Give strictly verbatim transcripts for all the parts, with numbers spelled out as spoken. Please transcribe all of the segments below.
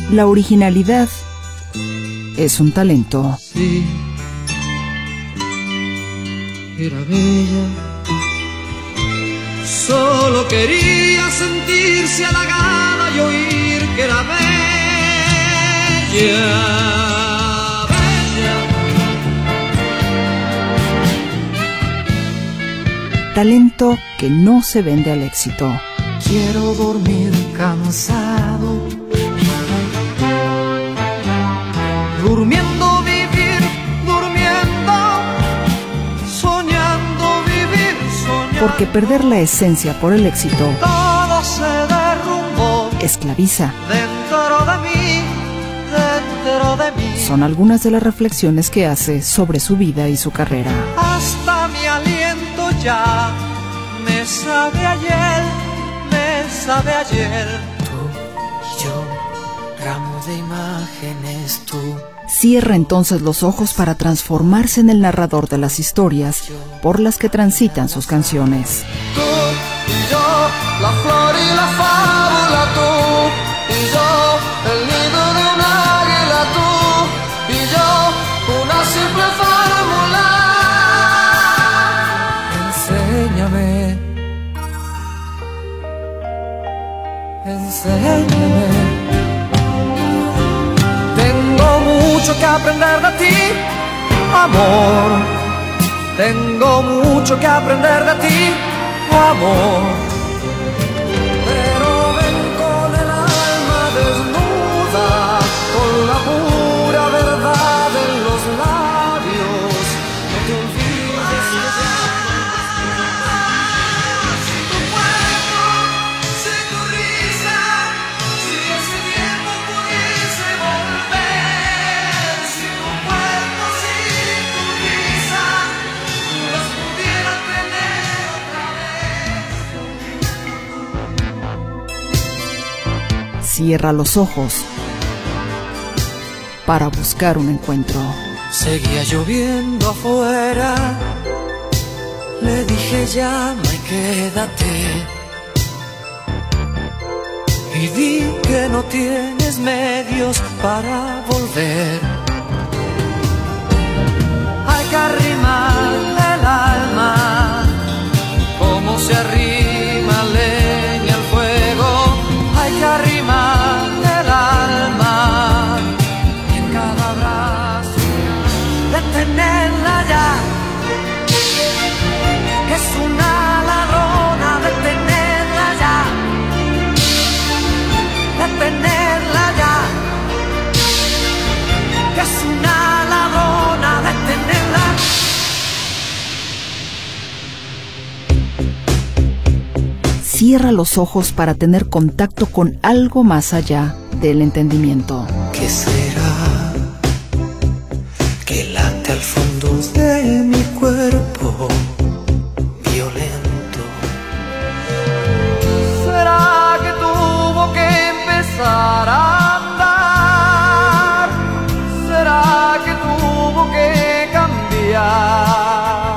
La originalidad es un talento. Sí, era bella. Solo quería sentirse halagada y oír que era bella. Talento que no se vende al éxito. Quiero dormir cansado, durmiendo vivir, durmiendo, soñando vivir, soñando. Porque perder la esencia por el éxito todo se derrumbó esclaviza. Dentro de mí, dentro de mí. Son algunas de las reflexiones que hace sobre su vida y su carrera. Hasta mi aliento ya me sabe ayer, me sabe ayer. Tú y yo, ramo de imágenes, tú. Cierra entonces los ojos para transformarse en el narrador de las historias por las que transitan sus canciones. Tú y yo, la flor y la fábula, tú y yo, el nido de un águila, tú y yo, una simple fórmula. Enséñame, enséñame. Tengo mucho que aprender de ti, amor. Tengo mucho que aprender de ti, amor. Pero ven con el alma desnuda, con la pura verdad en los labios. No te olvides que ya si tu cuerpo, si tu risa, si ese tiempo pudiese volver. Si tu cuerpo, si tu risa los pudiera tener otra vez. Cierra los ojos para buscar un encuentro. Seguía lloviendo afuera, le dije llama y quédate. Y di que no tienes medios para volver. Hay que arrimar el alma, como se arrima leña al fuego. Hay que arrimar el alma y en cada abrazo detenerla ya. Es una ladrona, detenerla ya. Detenerla ya. Es una ladrona, detenerla. Cierra los ojos para tener contacto con algo más allá del entendimiento. ¿Qué será que late al fondo de mi cuerpo violento? ¿Será que tuvo que empezar a andar? ¿Será que tuvo que cambiar?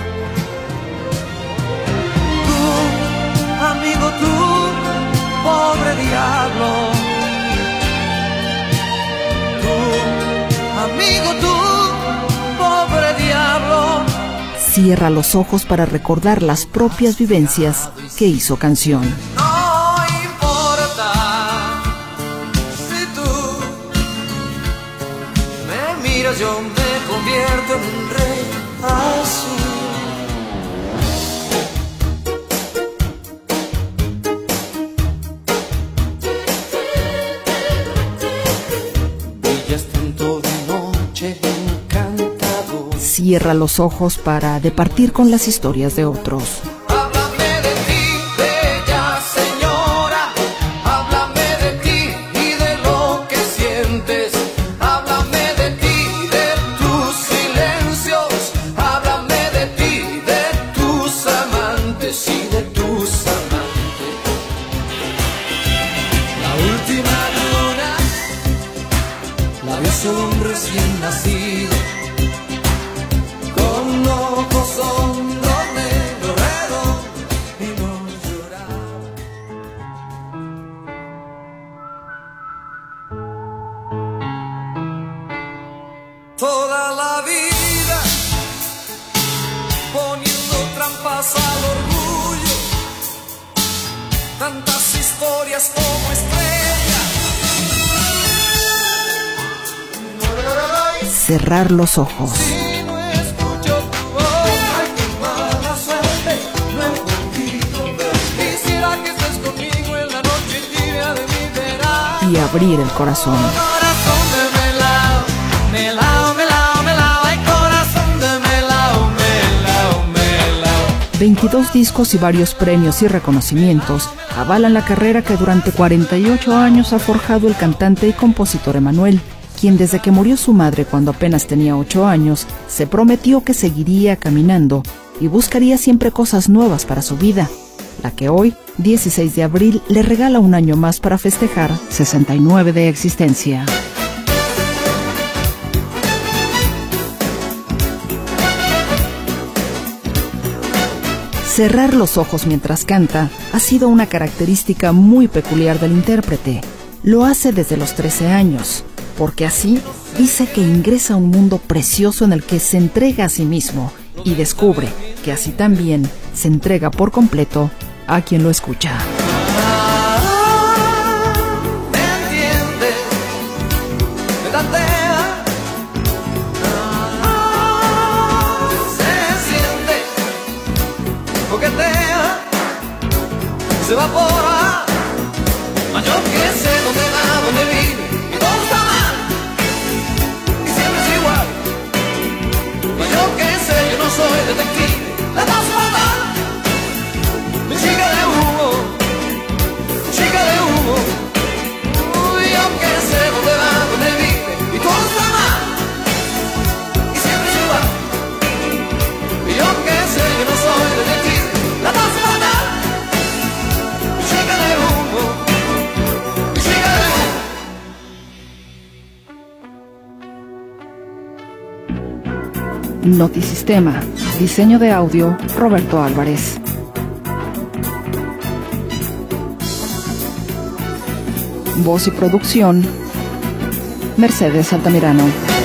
Tú, amigo, tú, pobre diablo. Amigo tú, pobre diablo. Cierra los ojos para recordar las propias vivencias que hizo canción. No importa si tú me miras, yo me convierto en un rey azul. Cierra los ojos para departir con las historias de otros. Háblame de ti, bella señora. Háblame de ti y de lo que sientes. Háblame de ti, de tus silencios. Háblame de ti, de tus amantes y de tus amantes. La última luna la vio solo un recién nacido. Con ojos hondos, negro, redondo y no llorar. llevas al orgullo, tantas historias como estrellas. Cerrar los ojos. Si no escucho tu voz, ay, qué mala suerte, no he podido. Quisiera que estés conmigo en la noche tibia de mi verano. Y abrir el corazón. Corazón de melao, melao, melao, melao, ay, corazón de melao, melao, melao. veintidós discos y varios premios y reconocimientos avalan la carrera que durante cuarenta y ocho años ha forjado el cantante y compositor Emmanuel, quien desde que murió su madre cuando apenas tenía ocho años, se prometió que seguiría caminando y buscaría siempre cosas nuevas para su vida, la que hoy, dieciséis de abril, le regala un año más para festejar sesenta y nueve de existencia. Cerrar los ojos mientras canta ha sido una característica muy peculiar del intérprete. Lo hace desde los trece años, porque así dice que ingresa a un mundo precioso en el que se entrega a sí mismo y descubre que así también se entrega por completo a quien lo escucha. Ah, me entiende, me tantea, ah, se siente, coquetea, se evapora, mas yo que sé dónde va, dónde vive, y todo está mal, y siempre es igual, mas yo que sé, yo no soy detective, la paso fatal. Mi chica de humo, chica de humo, uy, yo que sé dónde va, dónde vive, y todo está mal, y siempre es igual, y yo que sé, yo no soy detective, la paso fatal. Mi chica de humo, mi chica de humo. Notisistema, diseño de audio, Roberto Álvarez. Voz y producción, Mercedes Altamirano.